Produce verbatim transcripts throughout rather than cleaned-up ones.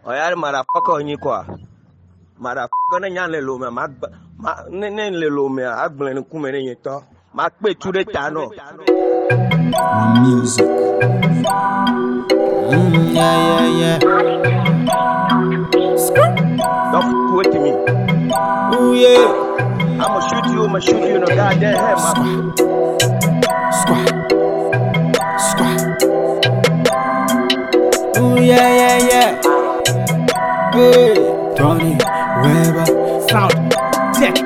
Oya motherfucker onye kwa. Motherfucker na nyan le lo me ma ma ne ne le lo me agblen ni kume ne yin to. Ma pe tu de ta no. On music. Mm, yeah, yeah, yeah. Don't f with me. Ooh, yeah. I'ma shoot you, I'ma shoot you in the goddamn head, man. Squat. Squat. Ooh, yeah, yeah, yeah. Hey, Tony Weber. Sound check.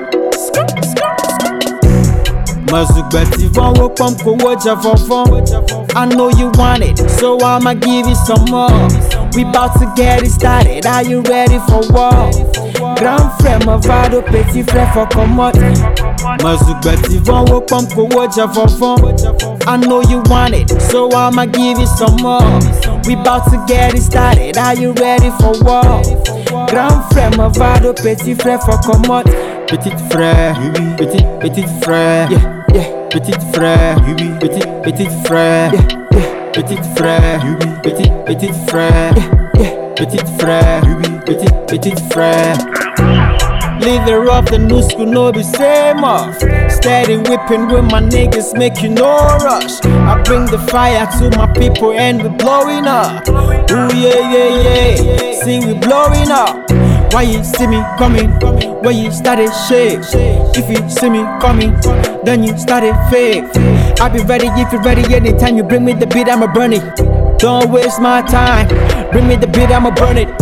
Mazubeti von wo pump ko waja for I know you want it, so I'ma give you some more. We bout to get it started, are you ready for war? Grand frère, ma vado, petit frère, for commode. Mazubeti von wo pump ko waja for I know you want it, so I'ma give you some more. We bout to get it started, are you ready for war? Grand frère, ma vado, petit frère, for commode. Petit frère, petit, petit frère, yeah, yeah. Petit frère, petit, petit frère, yeah, yeah. Petit frère, petit, petit frère, yeah, yeah. Petit frère, petit, petit frère. Leader of the new school, no be same off. Steady whipping with my niggas, make you no rush. I bring the fire to my people and we blowing up. Ooh yeah, yeah, yeah. See we blowing up. Why you see me coming? Why you started shake? If you see me coming, then you started fake. I be ready if you're ready. Anytime you bring me the beat, I'ma burn it. Don't waste my time. Bring me the beat, I'ma burn it.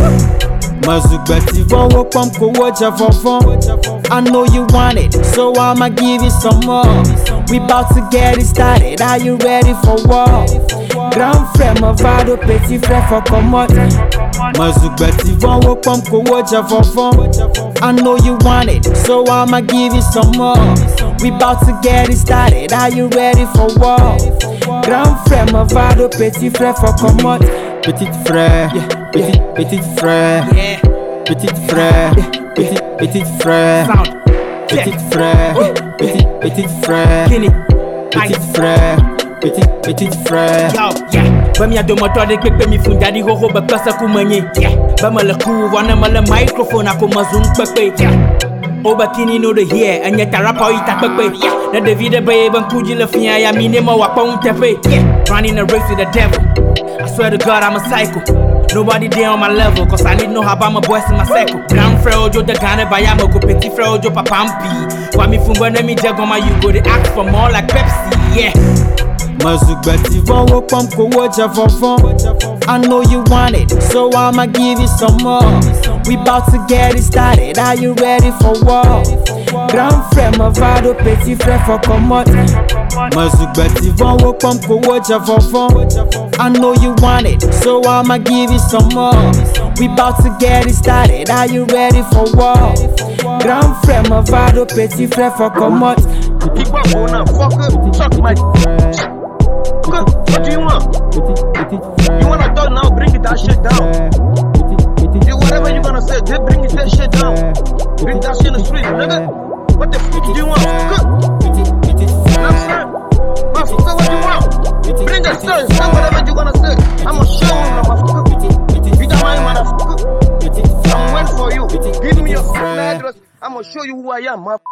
Mazubeti von wo pump ko waja for I know you want it, so I'ma give you some more. We bout to get it started, are you ready for war? Grand frère, ma vado, petit frère, for commode. Mazubeti von wo pump ko waja for I know you want it, so I'ma give you some more. We bout to get it started, are you ready for war? Grand frère, ma vado, petit frère, for commode. Petit frère, yeah, petit, yeah. Petit frère, yeah. Petit frère, yeah. Petit, yeah. Petit frère, sound. Petit yeah. Frère, yeah. Petit, petit frère, Kenny. Petit I. Frère, petit, petit frère. Yo, yeah. Bami ado moto de pepe mi fundadi ho ho ba pasa kumanye. Yeah. Bama la ku wana mala microphone akoma zoom pepe. Yeah. Oba kini no de here anya tarapa ita pepe. Yeah. Na David be ban kuji la fia ya minema wa pa un tepe. Yeah. Running a race with the devil. I swear to God I'm a psycho. Nobody there on my level, cause I need no how about my boys in my circle. Grand frère ojo the Ghana bayamo go petit frère ojo papampi. Why me fumba na mi jagoma you go they ask for more like Pepsi, yeah. Mazubeti von wo pump ko waja for I know you want it, so I'ma give you some more. We bout to get it started, are you ready for war? Grand frère, ma vado, petit frère, for commode. Mazubeti von wo pump ko waja for I know you want it, so I'ma give you some more. We bout to get it started, are you ready for war? Grand frère, ma vado, petit frère, for commode. Suck my what do you want? You wanna talk now? Bring it that shit down. You whatever you gonna say, just bring it that shit down. Bring that shit in the street, nigga. What the fuck do you want? Motherfucker, what do you want? Bring that shit, say whatever you gonna say. I'ma show you, motherfucker. You don't mind, motherfucker. I'm waiting for you. Give me your phone address. I'ma show you who I am, motherfucker.